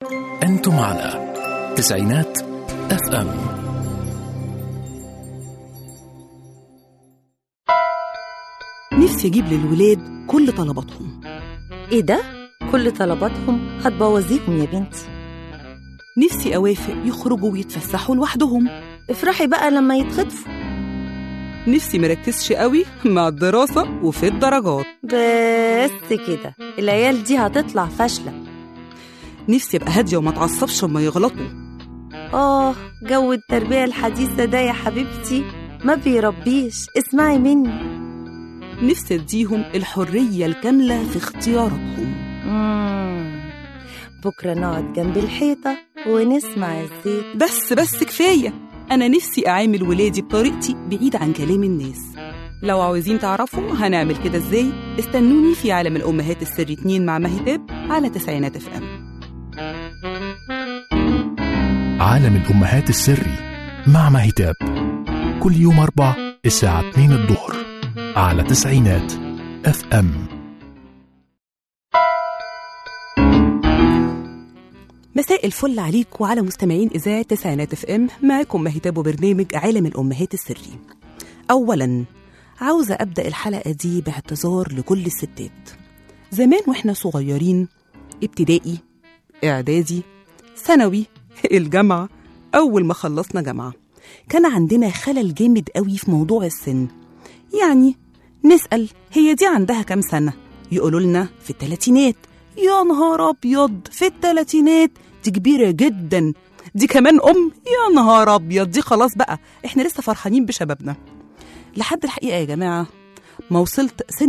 أنتم على تسعينات FM. نفسي أجيب للولاد كل طلباتهم. إيه ده؟ كل طلباتهم؟ هتبوظيهم يا بنتي. نفسي أوافق يخرجوا ويتفسحوا لوحدهم. افرحي بقى لما يتخطفوا. نفسي مركزش قوي مع الدراسة وفي الدرجات. بس كده العيال دي هتطلع فاشلة. نفسي أبقى هادية وما تعصبش لما يغلطوا. جو التربية الحديثة ده يا حبيبتي ما بيربيش، اسمعي مني. نفسي أديهم الحرية الكاملة في اختياراتهم. بكرة نقعد جنب الحيطة ونسمع الزيت. بس كفاية. أنا نفسي أعامل ولادي بطريقتي بعيد عن كلام الناس. لو عاوزين تعرفوا هنعمل كده إزاي، استنوني في عالم الأمهات السري 2 مع مهتاب على تسعينات FM. عالم الأمهات السري مع مهتاب كل يوم 4 الساعة 2 الظهر على تسعينات FM. مساء الفل عليك وعلى مستمعين إذاعة تسعينات FM. معكم مهتاب وبرنامج عالم الأمهات السري. أولاً عاوزة أبدأ الحلقة دي باعتذار لكل الستات. زمان وإحنا صغيرين، ابتدائي، إعدادي، ثانوي، الجامعة، أول ما خلصنا جامعة، كان عندنا خلل جامد قوي في موضوع السن. يعني نسأل هي دي عندها كام سنة؟ يقولوا لنا في الثلاثينات. يا نهار أبيض، في الثلاثينات؟ دي كبيرة جدا، دي كمان يا نهار أبيض، دي خلاص بقى إحنا لسه فرحانين بشبابنا. لحد الحقيقة يا جماعة ما وصلت سن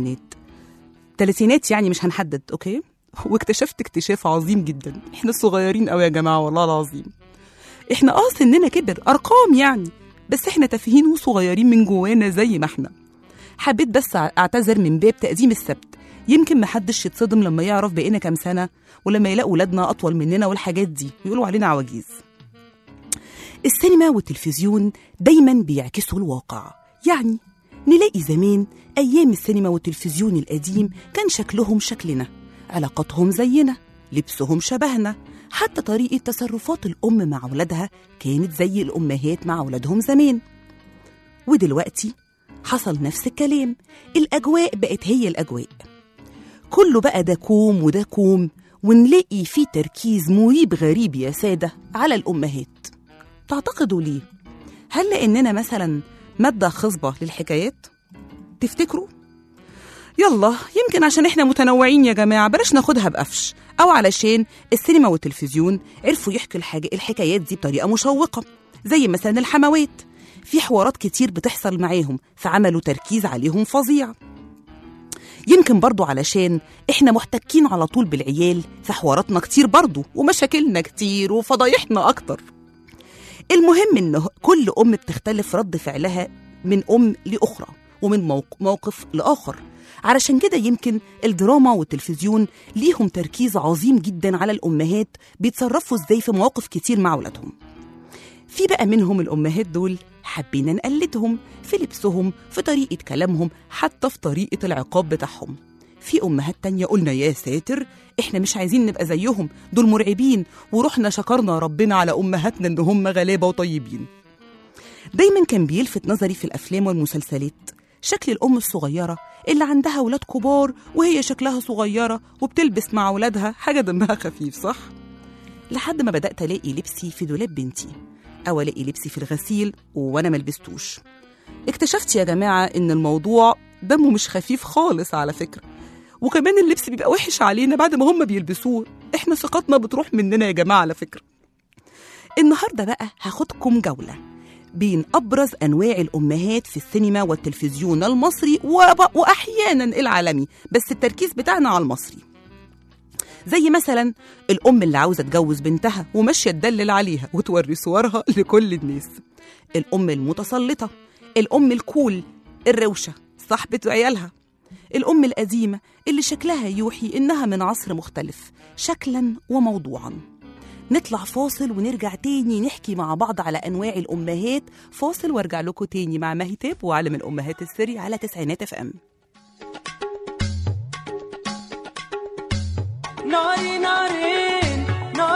الثلاثينات، يعني مش هنحدد، أوكي؟ واكتشفت اكتشاف عظيم جدا. إحنا صغيرين قوي يا جماعة والله العظيم. إحنا سننا كبر، أرقام يعني، بس إحنا تافهين وصغيرين من جوانا زي ما إحنا. حبيت بس أعتذر من باب تقديم السبت، يمكن محدش يتصدم لما يعرف بقينا كام سنة، ولما يلاقوا ولادنا أطول مننا والحاجات دي يقولوا علينا عواجيز. السينما والتلفزيون دايما بيعكسوا الواقع. يعني نلاقي زمان أيام السينما والتلفزيون القديم كان شكلهم شكلنا، علاقاتهم زينا، لبسهم شبهنا، حتى طريقة تصرفات الأم مع أولادها كانت زي الأمهات مع أولادهم زمان. ودلوقتي حصل نفس الكلام، الأجواء بقت هي الأجواء، كله بقى ده كوم وده كوم، ونلاقي فيه تركيز مريب غريب يا سادة على الأمهات. تعتقدوا ليه؟ هل لأننا مثلا مادة خصبة للحكايات؟ تفتكروا؟ يلا، يمكن عشان احنا متنوعين يا جماعة بلاش ناخدها بقفش، أو علشان السينما والتلفزيون عرفوا يحكوا الحكايات دي بطريقة مشوقة، زي مثلا الحموات، في حوارات كتير بتحصل معاهم فعملوا تركيز عليهم فظيع. يمكن برضو علشان احنا محتكين على طول بالعيال، في حواراتنا كتير برضو ومشاكلنا كتير وفضايحنا أكتر. المهم إن كل أم بتختلف رد فعلها من أم لأخرى ومن موقف لآخر. علشان كده يمكن الدراما والتلفزيون ليهم تركيز عظيم جدا على الأمهات بيتصرفوا ازاي في مواقف كتير مع أولادهم. في بقى منهم الأمهات دول حبينا نقلدهم في لبسهم، في طريقة كلامهم، حتى في طريقة العقاب بتاعهم. في أمهات تانية قلنا يا ساتر إحنا مش عايزين نبقى زيهم، دول مرعبين، ورحنا شكرنا ربنا على أمهاتنا إن هم غلابة وطيبين. دايما كان بيلفت نظري في الأفلام والمسلسلات شكل الأم الصغيرة اللي عندها أولاد كبار وهي شكلها صغيرة وبتلبس مع أولادها حاجة دمها خفيف، صح؟ لحد ما بدأت ألاقي لبسي في دولاب بنتي، أو ألاقي لبسي في الغسيل وأنا ملبستوش. اكتشفت يا جماعة إن الموضوع دمه مش خفيف خالص على فكرة، وكمان اللبس بيبقى وحش علينا بعد ما هم بيلبسوه، إحنا ثقتنا بتروح مننا يا جماعة على فكرة. النهاردة بقى هاخدكم جولة بين أبرز أنواع الأمهات في السينما والتلفزيون المصري وأحياناً العالمي، بس التركيز بتاعنا على المصري. زي مثلا الأم اللي عاوزة تجوز بنتها وماشية تدلل عليها وتوري صورها لكل الناس، الأم المتسلطة، الأم الكول الروشة صاحبة عيالها، الأم القديمة اللي شكلها يوحي إنها من عصر مختلف شكلاً وموضوعاً. نطلع فاصل ونرجع تاني نحكي مع بعض على أنواع الأمهات. فاصل وارجع لكم تاني مع مهتاب وعالم الأمهات السري على تسعينات FM. ناري نارين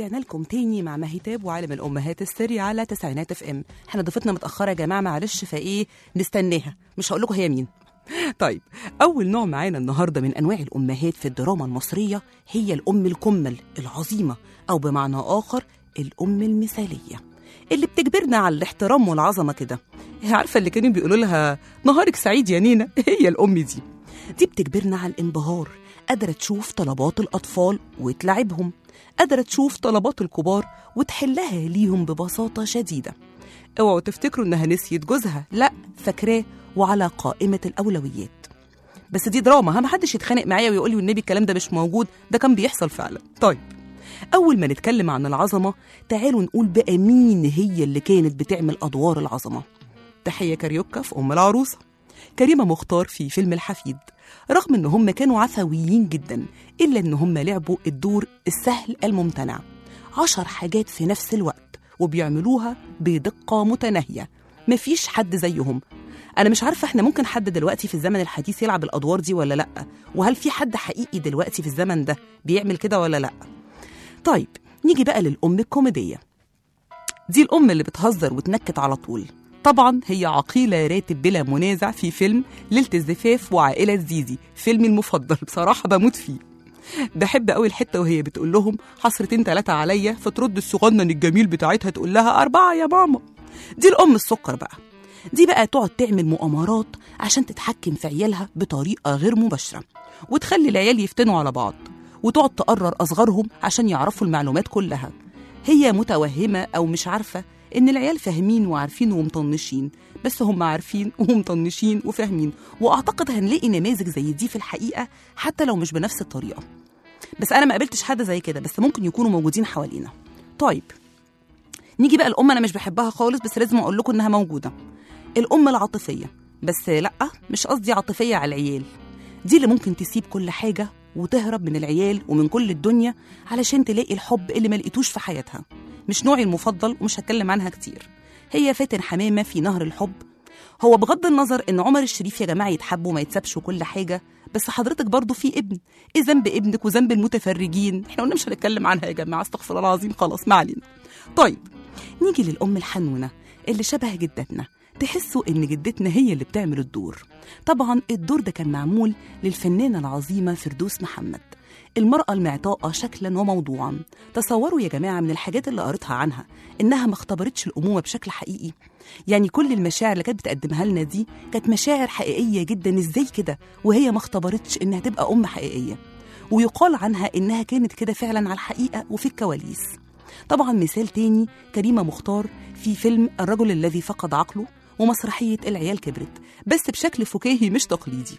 ورجعنا لكم تاني مع مهيتاب وعالم الأمهات السري على تسعينات اف ام. احنا ضيفتنا متأخرة يا جماعة، معلش، فايه نستناها، مش هقول لكم هي مين. طيب، أول نوع معانا النهاردة من أنواع الأمهات في الدراما المصرية هي الأم الكمل العظيمة، أو بمعنى آخر الأم المثالية، اللي بتجبرنا على الاحترام والعظمة كده. عارفة اللي كانوا بيقولوا لها نهارك سعيد يا نينا؟ هي الأم دي بتجبرنا على الانبهار، قادرة تشوف طلبات الأطفال وتلعبهم، قادرة تشوف طلبات الكبار وتحلها ليهم ببساطة شديدة. اوعوا تفتكروا إنها نسيت جوزها، لأ، فاكراه وعلى قائمة الأولويات. بس دي دراما، محدش يتخانق معايا ويقول لي والنبي الكلام ده مش موجود، ده كان بيحصل فعلا. طيب، أول ما نتكلم عن العظمة تعالوا نقول بقى مين هي اللي كانت بتعمل أدوار العظمة. تحية كاريوكا في أم العروسة، كريمة مختار في فيلم الحفيد. رغم إن هم كانوا عفويين جدا، إلا إن هم لعبوا الدور السهل الممتنع، 10 حاجات في نفس الوقت وبيعملوها بدقة متناهية، مفيش حد زيهم. أنا مش عارفة إحنا ممكن حد دلوقتي في الزمن الحديث يلعب الأدوار دي ولا لأ، وهل في حد حقيقي دلوقتي في الزمن ده بيعمل كده ولا لأ. طيب، نيجي بقى للأم الكوميدية. دي الأم اللي بتهزر وتنكت على طول. طبعا هي عقيلة راتب بلا منازع في فيلم ليلة الزفاف وعائلة زيزي، فيلمي المفضل بصراحة، بموت فيه. بحب قوي الحتة وهي بتقول لهم حصرتين 3 عليا، فترد الصغنن الجميل بتاعتها تقول لها 4 يا ماما. دي الأم السكر بقى، دي بقى تقعد تعمل مؤامرات عشان تتحكم في عيالها بطريقة غير مباشرة، وتخلي العيال يفتنوا على بعض، وتقعد تقرر أصغرهم عشان يعرفوا المعلومات كلها. هي متوهمة أو مش عارفة إن العيال فاهمين وعارفين ومطنشين، بس هم عارفين ومطنشين وفاهمين. وأعتقد هنلاقي نماذج زي دي في الحقيقة حتى لو مش بنفس الطريقة، بس أنا ما قابلتش حد زي كده، بس ممكن يكونوا موجودين حوالينا. طيب، نيجي بقى الأم أنا مش بحبها خالص، بس لازم أقول لكم إنها موجودة، الأم العاطفية. بس لأ، مش قصدي عاطفية على العيال، دي اللي ممكن تسيب كل حاجة وتهرب من العيال ومن كل الدنيا علشان تلاقي الحب اللي ما لقيتوش في حياتها. مش نوعي المفضل ومش هتكلم عنها كتير. هي فاتن حمامة في نهر الحب. هو بغض النظر ان عمر الشريف يا جماعة يتحب وما يتسابش وكل حاجة، بس حضرتك برضو في ابن. ايه ذنب ابنك وذنب المتفرجين؟ احنا قلنا مش هنتكلم عنها يا جماعة، استغفر الله العظيم، خلاص ما علينا. طيب، نيجي للأم الحنونة اللي شبه جدتنا، تحسوا إن جدتنا هي اللي بتعمل الدور. طبعا الدور ده كان معمول للفنانة العظيمة فردوس محمد، المرأة المعطاءة شكلا وموضوعا. تصوروا يا جماعة من الحاجات اللي قريتها عنها إنها ما اختبرتش الأمومة بشكل حقيقي. يعني كل المشاعر اللي كانت بتقدمها لنا دي كانت مشاعر حقيقية جدا، إزاي كده وهي ما اختبرتش إنها تبقى أم حقيقية. ويقال عنها إنها كانت كده فعلا على الحقيقة وفي الكواليس. طبعا مثال تاني كريمة مختار في فيلم الرجل الذي فقد عقله ومسرحية العيال كبرت، بس بشكل فكاهي مش تقليدي.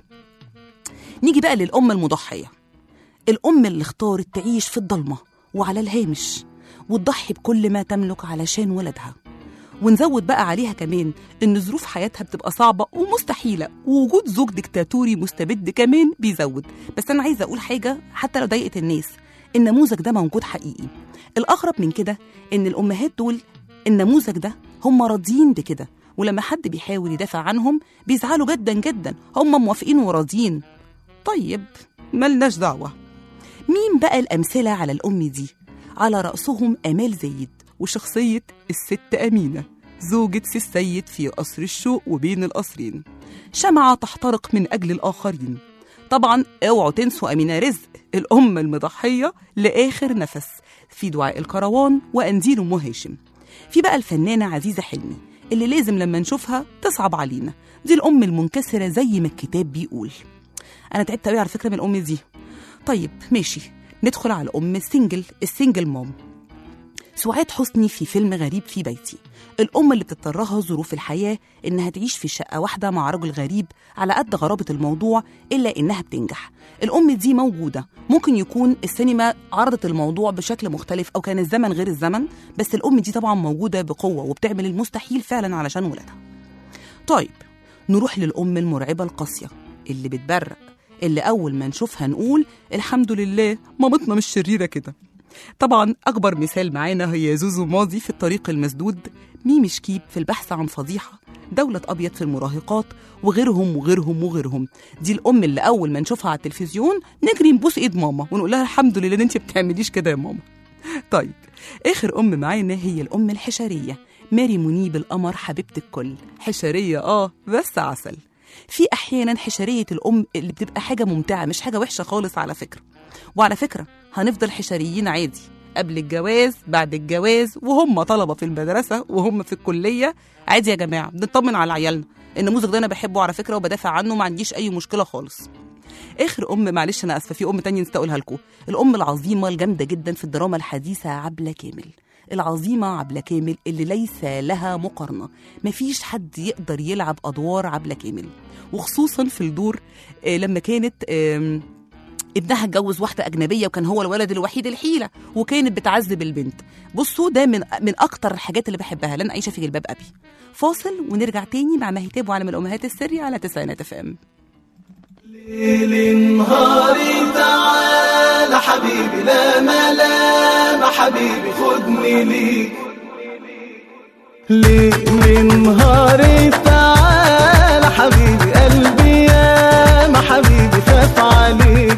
نيجي بقى للأم المضحية، الأم اللي اختارت تعيش في الضلمة وعلى الهامش وتضحي بكل ما تملك علشان ولدها. ونزود بقى عليها كمان إن ظروف حياتها بتبقى صعبة ومستحيلة، ووجود زوج ديكتاتوري مستبد كمان بيزود. بس أنا عايزة أقول حاجة حتى لو ضايقت الناس، النموذج ده موجود حقيقي. الأغرب من كده إن الأمهات دول النموذج ده هم راضيين بكده، ولما حد بيحاول يدافع عنهم بيزعلوا جدا جدا، هم موافقين وراضيين. طيب، ملناش دعوة. مين بقى الأمثلة على الأم دي؟ على رأسهم آمال زايد وشخصية الست أمينة، زوجة سي السيد في قصر الشوق وبين القصرين، شمعة تحترق من أجل الآخرين. طبعا اوعوا تنسوا أمينة رزق، الأم المضحية لآخر نفس، في دعاء الكروان وأنديل أم هاشم. في بقى الفنانة عزيزة حلمي اللي لازم لما نشوفها تصعب علينا، دي الأم المنكسرة زي ما الكتاب بيقول. أنا تعبت قوي على فكرة من الأم دي. طيب ماشي، ندخل على أم السنجل موم، سعاد حسني في فيلم غريب في بيتي. الأم اللي بتضطرها ظروف الحياة إنها تعيش في شقة واحدة مع رجل غريب، على قد غرابة الموضوع إلا إنها بتنجح. الأم دي موجودة، ممكن يكون السينما عرضت الموضوع بشكل مختلف أو كان الزمن غير الزمن، بس الأم دي طبعا موجودة بقوة وبتعمل المستحيل فعلا علشان ولادها. طيب، نروح للأم المرعبة القاسية اللي بتبرق، اللي أول ما نشوفها نقول الحمد لله مامتنا مش شريرة كده. طبعا أكبر مثال معانا هي زوزو ماضي في الطريق المسدود، ميمي شكيب في البحث عن فضيحة، دولة أبيض في المراهقات، وغيرهم وغيرهم وغيرهم. دي الأم اللي أول ما نشوفها على التلفزيون نجري نبوس إيد ماما ونقول لها الحمد لله إن أنت بتعمليش كده يا ماما. طيب، آخر أم معانا هي الأم الحشرية، ماري منيب القمر حبيبة الكل. حشرية بس عسل. في أحيانا حشرية الأم اللي بتبقى حاجة ممتعة، مش حاجة وحشة خالص على فكرة. وعلى فكرة هنفضل حشريين عادي، قبل الجواز، بعد الجواز، وهم طلبة في المدرسة، وهم في الكلية، عادي يا جماعة. بنطمن على عيالنا. النموذج ده أنا بحبه على فكرة وبدافع عنه، ما عنديش أي مشكلة خالص. آخر أم، معلش أنا آسفة، في أم تانية نسيت أقولها لكم، الأم العظيمة الجامدة جدا في الدراما الحديثة، عبلة كامل. العظيمة عبلة كامل اللي ليس لها مقارنة، مفيش حد يقدر يلعب أدوار عبلة كامل، وخصوصا في الدور لما كانت ابنها اتجوز واحدة أجنبية وكان هو الولد الوحيد الحيلة، وكانت بتعذب البنت. بصوا ده من أكتر الحاجات اللي بحبها، لن أعيش في جلباب أبي. فاصل ونرجع تاني مع مهتاب وعالم الأمهات السري على 9 FM. ليل نهاري تعال حبيبي، لا ملام حبيبي خدني ليك. ليل نهاري تعال حبيبي، قلبي يا ما حبيبي خاف عليك.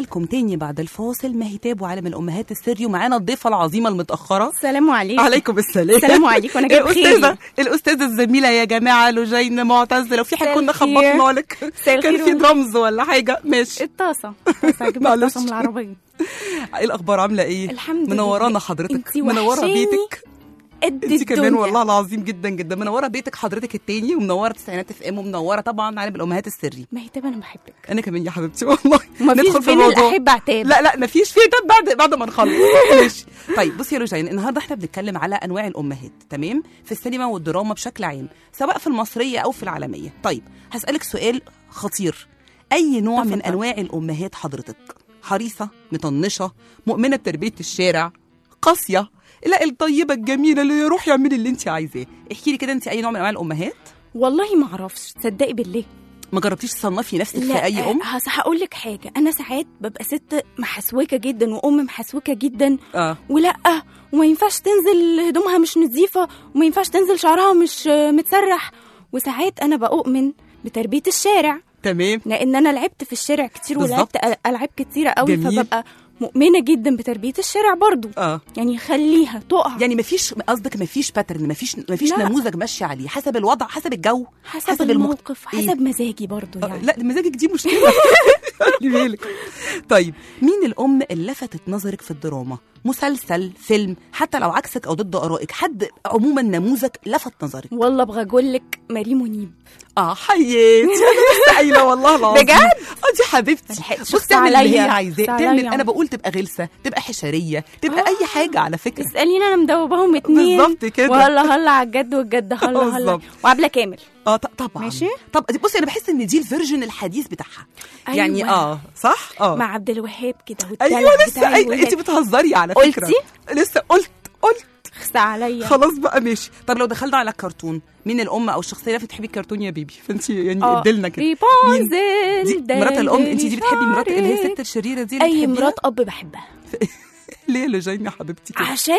لكم تاني بعد الفاصل مهتاب وعالم الامهات السري، ومعانا الضيفه العظيمه المتاخره. السلام عليكم. عليكم السلام. السلام عليكم. انا جايب خيري. الاستاذه الزميله يا جماعه لوجين معتز، لو في حاجه كنا خبطنا لك كان في درامز ولا حاجه. ماشي. الطاسه هجيب الطاسه من العربيه. ايه الاخبار؟ عامله ايه؟ الحمد لله. منورانا حضرتك، منوره بيتك انت كمان والله العظيم جدا جدا. منوره بيتك حضرتك التاني، ومنوره تسعينات اف ام، ومنوره طبعا عالم الامهات السري. مهتاب انا بحبك. انا كمان يا حبيبتي والله. ندخل في الموضوع. احب اعتاب. لا مفيش في عتاب بعد ما نخلص. ماشي. طيب بصي يا لوجين، النهارده احنا بنتكلم على انواع الامهات، تمام؟ في السينما والدراما بشكل عام، سواء في المصريه او في العالميه. طيب هسالك سؤال خطير، اي نوع من انواع الامهات حضرتك؟ حريصه، مطنشه، مؤمنه بتربيه الشارع، قاسيه، لا الطيبه الجميله اللي يروح يعمل اللي انت عايزاه؟ احكي لي كده، انت اي نوع من انواع الامهات؟ والله ما اعرفش، تصدقي بالله ما جربتيش تصنفي نفسك في اي ام؟ هقول لك حاجه، انا ساعات ببقى ست محسوكه جدا وام محسوكه جدا. ولا وما ينفعش تنزل هدومها مش نظيفه، وما ينفعش تنزل شعرها مش متسرح. وساعات انا بؤمن بتربيه الشارع، تمام، لان انا لعبت في الشارع كتير ولعبت العاب كتيره قوي، فببقى مؤمنه جدا بتربيه الشارع برضو. يعني خليها تقع. يعني مفيش، قصدك مفيش باترن، مفيش نموذج ماشي عليه، حسب الوضع، حسب الجو، حسب الموقف، حسب مزاجي برضو يعني. لا مزاجك دي مشكله. خلي بالك. طيب مين الام اللي لفتت نظرك في الدراما؟ مسلسل، فيلم، حتى لو عكسك او ضد ارائك، حد عموما نموذج لفت نظرك؟ والله ابغى اقول لك مريم منيب. حياتي انا لسه قايله والله العظيم بجد. دي حبيبتي، بص تعمل اللي هي عايزاه تعمل. انا بقول تبقى غلسه، تبقى حشريه، تبقى اي حاجه على فكره. اساليني انا مدوباهم 2 بالظبط كده. وهلا هلا على الجد والجد هلا وعبله كامل. طبعا ماشي. طب بصي انا بحس ان دي الفيرجن الحديث بتاعها. أيوة. يعني صح. مع عبد الوهاب كده. ايوه لسه انت بتهزري على فكره. لسه قلت خس عليا. خلاص بقى ماشي. طب لو دخلنا على الكرتون، مين الام او الشخصيه اللي بتحبي الكرتون يا بيبي؟ فانت يعني ادلنا كده. ريبونزل مرات الام. انت دي بتحبي مرات اللي هي الست الشريره دي؟ اي مرات اب بحبها. ليه يا لوجين يا حبيبتي كده؟ عشان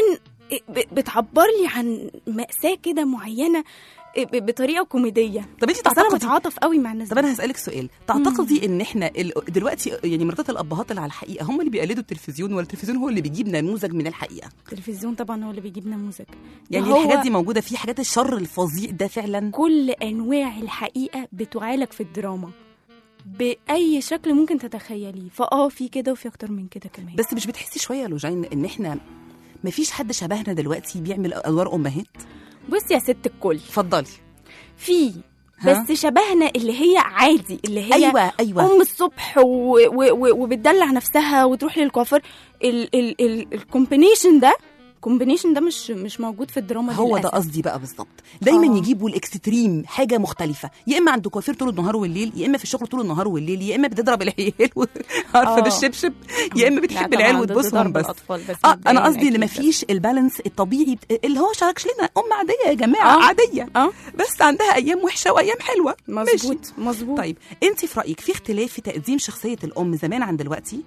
بتعبر لي عن مأساة كده معينة بطريقه كوميديه. طب انت انا بتعاطف قوي مع الناس. طب انا هسالك سؤال، تعتقدي ان احنا دلوقتي يعني مرات الابهات اللي على الحقيقه هم اللي بيقلدوا التلفزيون، ولا التلفزيون هو اللي بيجيب نموذج من الحقيقه؟ التلفزيون طبعا هو اللي بيجيب نموذج. يعني الحاجات دي موجوده فيه، حاجات الشر الفظيع ده فعلا. كل انواع الحقيقه بتعالج في الدراما باي شكل ممكن تتخيليه، في كده وفي اكتر من كده كمان. بس مش بتحسي شويه يا لوجين ان احنا مفيش حد شبهنا دلوقتي بيعمل ادوار امهات؟ بصي يا ست الكل، اتفضلي. في بس شبهنا اللي هي عادي، اللي هي أيوة. ام الصبح وبتدلع نفسها وتروح للكوافير. الكومبينيشن ده مش موجود في الدراما. هو ده قصدي بقى بالظبط. دايما يجيبوا الاكستريم، حاجه مختلفه، يا اما عند كوافير طول النهار والليل، يا اما في الشغل طول النهار والليل، يا اما بتضرب العيال عارفه بالشبشب، يا اما بتحب العيال وتبوسهم بس. انا قصدي ان مفيش البالانس الطبيعي اللي هو شكلنا ام عاديه يا جماعه. عاديه بس عندها ايام وحشه وايام حلوه. مظبوط. طيب انت في رايك في اختلاف في تقديم شخصيه الام زمان عن دلوقتي؟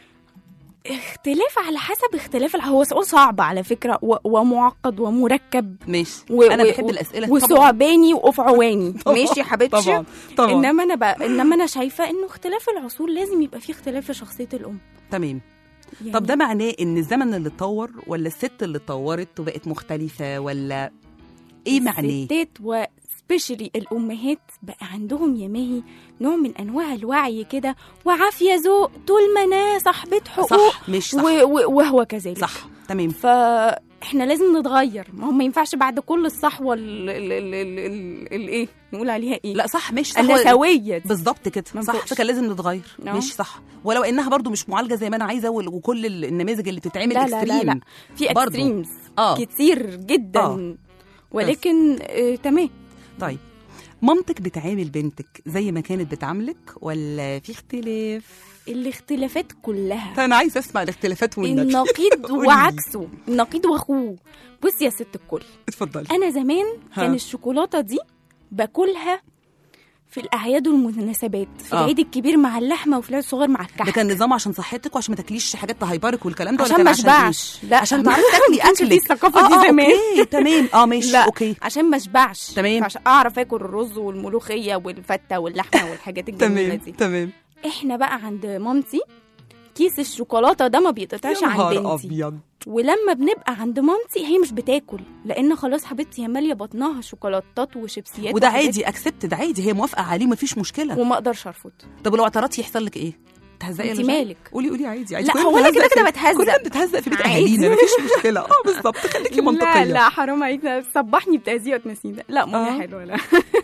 اختلاف على حسب اختلاف. هو سؤال صعب على فكرة ومعقد ومركب. ماشي. انا بحب الاسئله وثعباني وافعواني. ماشي يا حبيبتي. طبعا. انما انا شايفه انه اختلاف العصور لازم يبقى فيه اختلاف في شخصيه الام. تمام. يعني طب ده معناه ان الزمن اللي اتطور، ولا الست اللي اتطورت وبقت مختلفه، ولا ايه معناه؟ الستات سبيشالي الامهات بقى عندهم يا ماهي نوع من انواع الوعي كده وعافيه ذوق طول ما انا صاحبه حقوق. صح. مش صح. وهو كذلك. صح. تمام. فاحنا لازم نتغير. ما ينفعش بعد كل الصحوه الايه نقول عليها ايه. لا صح. مش صح. النسويه بالظبط كده. صح. فكان لازم نتغير. مش صح. ولو انها برضو مش معالجه زي ما انا عايزه، وكل النماذج اللي بتتعمل اكستريم. لا. في اكستريمز كتير جدا. ولكن تمام. طيب مامتك بتعامل بنتك زي ما كانت بتعاملك، ولا في اختلاف؟ الاختلافات كلها. انا عايزه اسمع الاختلافات والنبي. النقيض وعكسه، النقيض واخوه. بصي يا ست الكل، اتفضلي. انا زمان كان الشوكولاته دي باكلها في الاعياد والمناسبات، في العيد الكبير مع اللحمه، وفي العيد الصغير مع الكحك. ده كان نظام عشان صحتك وعشان ما تاكليش حاجات تهيبرك والكلام ده، عشان ما اشبعش؟ لا، عشان تعرفي تاكلي اكلك. الثقافه دي زمان. اوكي تمام. ماشي. لا. اوكي. عشان ما اشبعش. تمام. عشان اعرف اكل الرز والملوخيه والفته واللحمه والحاجات الجميله دي. تمام. احنا بقى عند مامتي كيس الشوكولاته ده ما بيتقطعش يا عن نهار بنتي. أبيض. ولما بنبقى عند مامتي هي مش بتاكل، لان خلاص حبيبتي هي ماليه بطنها شوكولاتات وشيبسيات وده وحاجات، عادي، اكسبت، ده عادي، هي موافقه عليه مفيش مشكله. وما اقدرش ارفض. طب لو اعترضتي يحصل لك ايه؟ تهزقي انت ولا شيء؟ مالك؟ قولي عادي عادي. لا، كلنا هو انا بنهزق كده في- بتهزق. كلنا بنتهزق في بيت عادي. اهالينا، مفيش مشكله. بالظبط، خليكي منطقيه. لا حرام عليك، صبحني بتهزيق مسيده. لا ماما حلوه. لا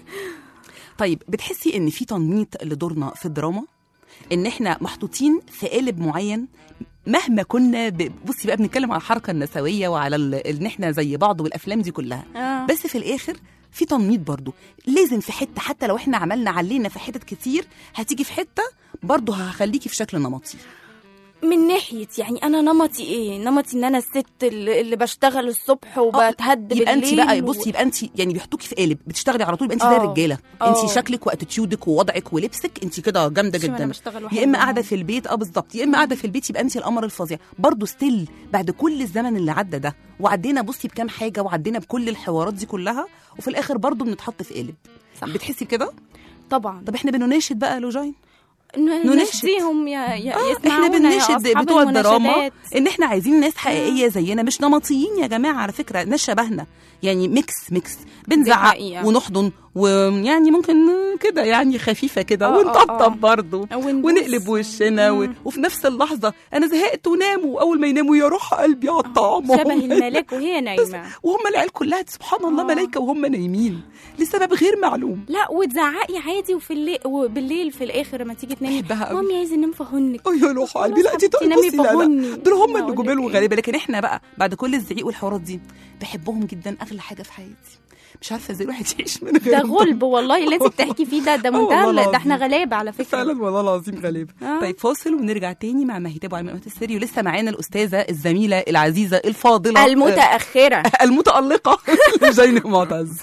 طيب بتحسي ان في تنميط لدورنا في الدراما، ان احنا محطوطين في قالب معين مهما كنا بصي بقى بنتكلم على الحركه النسويه وعلى ان احنا زي بعض والافلام دي كلها، بس في الاخر في تنميط برضو لازم في حته، حتى لو احنا عملنا علينا في حتت كتير هتيجي في حته برضو هخليكي في شكل نمطي. من ناحيه يعني انا نمطي ايه؟ نمطي ان انا الست اللي بشتغل الصبح وبتهد بالليل. يبقى انت بقى بصي، يبقى انت يعني بيحطوكي في قالب بتشتغلي على طول، يبقى انت زي الرجاله. انت شكلك واتيتيودك ووضعك ولبسك انت كده جامده جدا. يا اما قاعده في البيت بالظبط، يا اما قاعده في البيت يبقى انت القمر الفظيع. برضو ستيل بعد كل الزمن اللي عدى ده وعدينا بصي بكام حاجه وعدينا بكل الحوارات دي كلها، وفي الاخر برضو بنتحط في قالب. صح. بتحسي بكده؟ طبعا. طب احنا بنناشد بقى لوجين، نناشدهم احنا بنناشد بتوع الدراما ان احنا عايزين ناس حقيقيه زينا، مش نمطيين يا جماعه. على فكره ناس شبهنا، يعني ميكس بنزعق ونحضن، ويعني ممكن كده يعني خفيفه كده ونطبطب برضه ونقلب وشنا وفي نفس اللحظه انا زهقت وناموا، واول ما يناموا يا روح قلبي على الطعام شبه الملاك وهي نايمه، وهم العيال كلها سبحان الله ملايكه وهم نايمين لسبب غير معلوم. لا وتزعقي عادي، وبالليل في الاخر لما تيجي تنامي مامي عايزه انام فهنك، يا روح قلبي لا تنامي فهني، دول هم اللي جمال وغريبه. لكن احنا بقى بعد كل الزعيق والحوارات دي بحبهم جدا، اغلى حاجه في حياتي. مش عارفه ازاي الواحد يعيش من غيرهم. ده غلب والله اللي انت بتحكي فيه ده منتهى، ده احنا غلابه على فكره فعلا والله العظيم غلابه. طيب فاصل ونرجع تاني مع مهتاب وعلى مقامات السري، ولسه معانا الاستاذه الزميله العزيزه الفاضله المتاخره المتالقه جين معتز.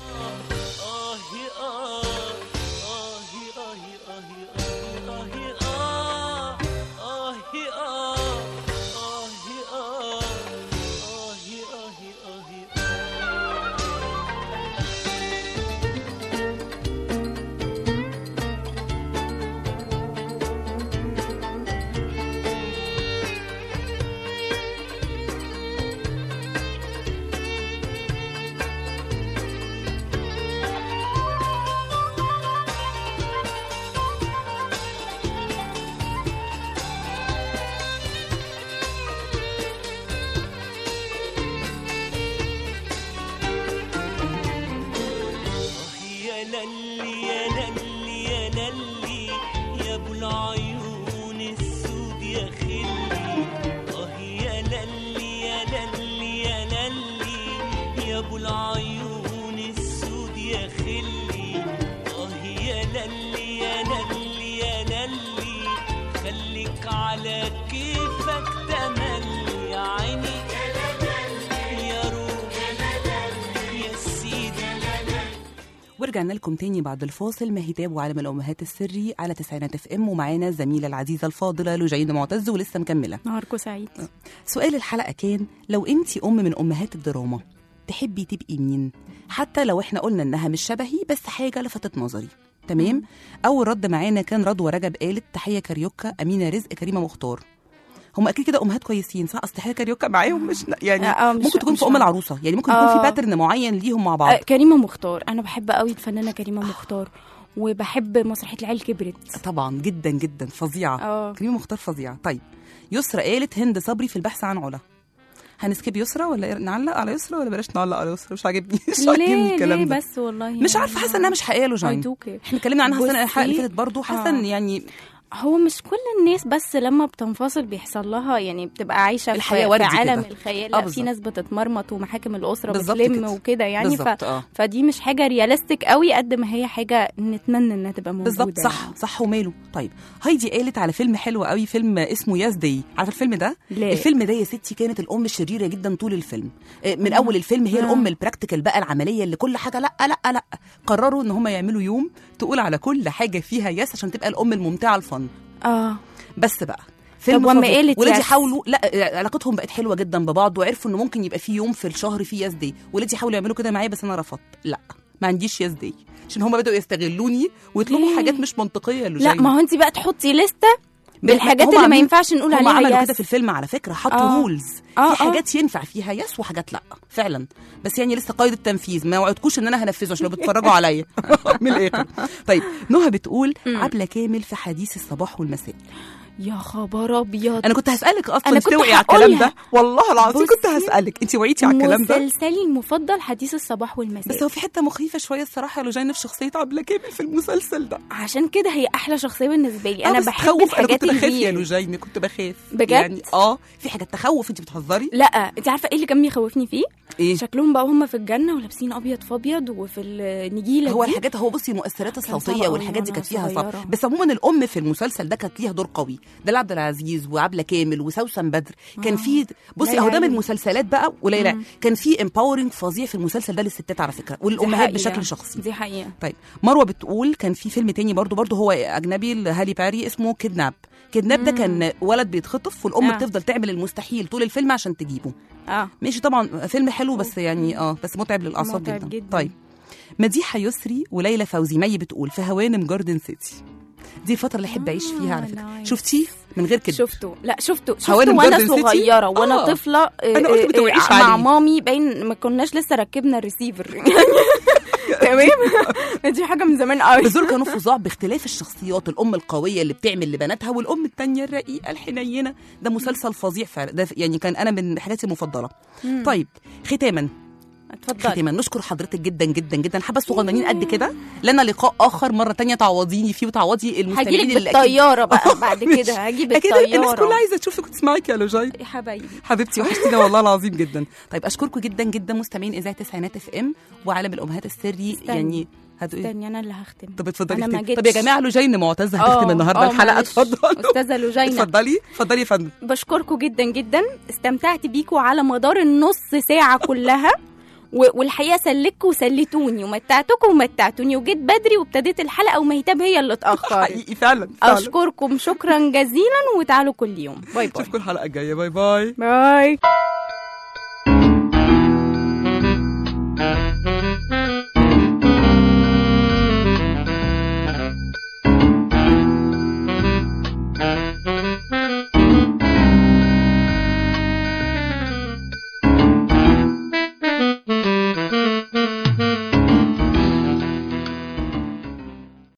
ورجعنا لكم تاني بعد الفاصل. مهتاب وعالم الأمهات السري على تسعينات اف ام، ومعانا الزميلة العزيزة الفاضلة لجين معتز، ولسه مكملة. نهاركم سعيد. سؤال الحلقة كان لو انتي أم من أمهات الدراما تحبي تبقي مين؟ حتى لو احنا قلنا انها مش شبهي بس حاجة لفتت نظري. تمام. أول رد معانا كان رضوى رجب، قالت تحية كاريوكا، أمينة رزق، كريمة مختار. هم اكيد كده امهات كويسين صح؟ اصل تحيه كاريوكا معاهم مش يعني ممكن تكون في ام العروسه، يعني ممكن يكون في باترن معين ليهم مع بعض. كريمه مختار، انا بحب قوي الفنانه كريمه مختار، وبحب مسرحيه العيال كبرت طبعا جدا جدا فظيعه. كريمه مختار فظيعه. طيب يسرا قالت هند صبري في البحث عن علا. هنسكيب يسرا ولا نعلق على يسرا ولا بلاش نعلق على يسرا؟ مش عاجبني الكلام ده بس والله مش عارفه، حاسه انها مش حقيقيه له جاين. احنا اتكلمنا عنها الحلقه اللي فاتت برضه، حاسه ان يعني هو مش كل الناس بس لما بتنفصل بيحصل لها يعني بتبقى عايشه في عالم الخيال. لا في ناس بتتمرمط ومحاكم الاسره بتلم وكده يعني فدي مش حاجه رياليستيك قوي قد ما هي حاجه نتمنى انها تبقى موجوده. بالظبط صح يعني. صح وماله. طيب هايدي قالت على فيلم حلو قوي، فيلم اسمه ياس داي. عارفه الفيلم ده؟ ليه؟ الفيلم ده يا ستي كانت الام الشريره جدا طول الفيلم. من اول الفيلم هي الام البراكتيكال بقى العمليه اللي كل حاجه لا لا لا. قرروا ان هم يعملوا يوم تقول على كل حاجه فيها يس عشان تبقى الام الممتعه الفن. بس بقى فيلم ولادي حاولوا، لا علاقتهم بقت حلوه جدا ببعض، وعرفوا انه ممكن يبقى في يوم في الشهر فيه ياس داي. ولادي حاولوا يعملوا كده معايا بس انا رفضت، لا ما عنديش ياس داي، عشان هم بدأوا يستغلوني ويطلبوا حاجات مش منطقيه. لا ما هو انت بقى تحطي لسته بالحاجات اللي ما ينفعش نقول عليها. هم عملوا يس. كده في الفيلم على فكره، حطوا رولز في حاجات ينفع فيها يس وحاجات لا فعلا، بس يعني لسه قيد التنفيذ، ما وعدكوش ان انا هنفذه عشان لو بتتفرجوا عليا من الاخر. طيب نهى بتقول عبلة كامل في حديث الصباح والمساء. يا خبر ابيض، انا كنت هسالك اصلا أنا كنت توعي على الكلام ده، والله العظيم كنت هسالك انت وعيتي على الكلام ده. مسلسلي المفضل حديث الصباح والمساء. بس هو في حته مخيفه شويه الصراحه يا لوجين في شخصيه عبلة كامل في المسلسل ده، عشان كده هي احلى شخصيه بالنسبه لي. انا بحب انا الحاجات كنت بخاف يا الهيل. لوجين، كنت بخاف بجد يعني في حاجات تخوف. انت بتهزري؟ لا انت عارفه ايه اللي كان بيخوفني فيه؟ ايه؟ شكلهم بقى هم في الجنه ولابسين ابيض في ابيض وفي النجيله هو دي. الحاجات بصي المؤثرات الصوتيه والحاجات دي كانت فيها صغيرة. صعب، بس عموما الام في المسلسل ده كانت ليها دور قوي. ده عبد العزيز وعبلة كامل وسوسن بدر كان في بصي اهو ده من المسلسلات بقى وليلى كان في امباورنج فظيع في المسلسل ده للستات على فكره والامهات بشكل شخصي. دي حقيقه. طيب مروه بتقول كان في فيلم تاني برضو هو اجنبي لهالي باري اسمه كيدناب. ده كان ولد بيتخطف والام بتفضل تعمل المستحيل طول الفيلم عشان تجيبه. ماشي طبعا فيلم حلو بس يعني بس متعب للاعصاب جدا. طيب مديحه يسري وليلى فوزي مي بتقول في هوانم جاردن سيتي. دي الفتره اللي احب اعيش فيها على فكره. شفتيه من غير كده؟ شفته وانا صغيره وانا طفله. انا قلت بتوعيش مع مامي باين ما كناش لسه ركبنا الريسيفر تمام. دي حاجه من زمان قوي. بس دول كانوا فظاع باختلاف الشخصيات، الام القويه اللي بتعمل لبناتها والام التانية الرقيقه الحنينه. ده مسلسل فظيع فعلا، ده يعني كان انا من حاجاتي المفضله. طيب ختاما ختاما نشكر حضرتك جدا جدا جدا. حابه الصغننين قد كده لنا لقاء اخر مره تانية تعوضيني فيه وتعوضي المستمعين اللي بالطياره بقى بعد كده هجيب الطياره. الناس كلها عايزه تشوفك وتسمعك يا لوجين يا حبايبي حبيبتي وحشتينا والله العظيم جدا. طيب اشكركم جدا جدا مستمعين اذاعه تسعينات اف ام وعالم الامهات السري. يعني استني انا اللي هختم. طب اتفضلي. طب يا جماعه لوجين معتزه هتختم النهارده الحلقه. اتفضل استاذه لوجين. اتفضلي يا فندم. بشكركم جدا جدا، استمتعت بيكم على مدار النص ساعه كلها والحقيقه سلكوا وسلتوني ومتعتكم ومتعتوني وجيت بدري وابتديت الحلقه ومهتاب هي اللي اتاخرت. حقيقي فعلا. اشكركم شكرا جزيلا وتعالوا كل يوم. باي باي. اشوفكم الحلقه الجايه. باي باي. باي.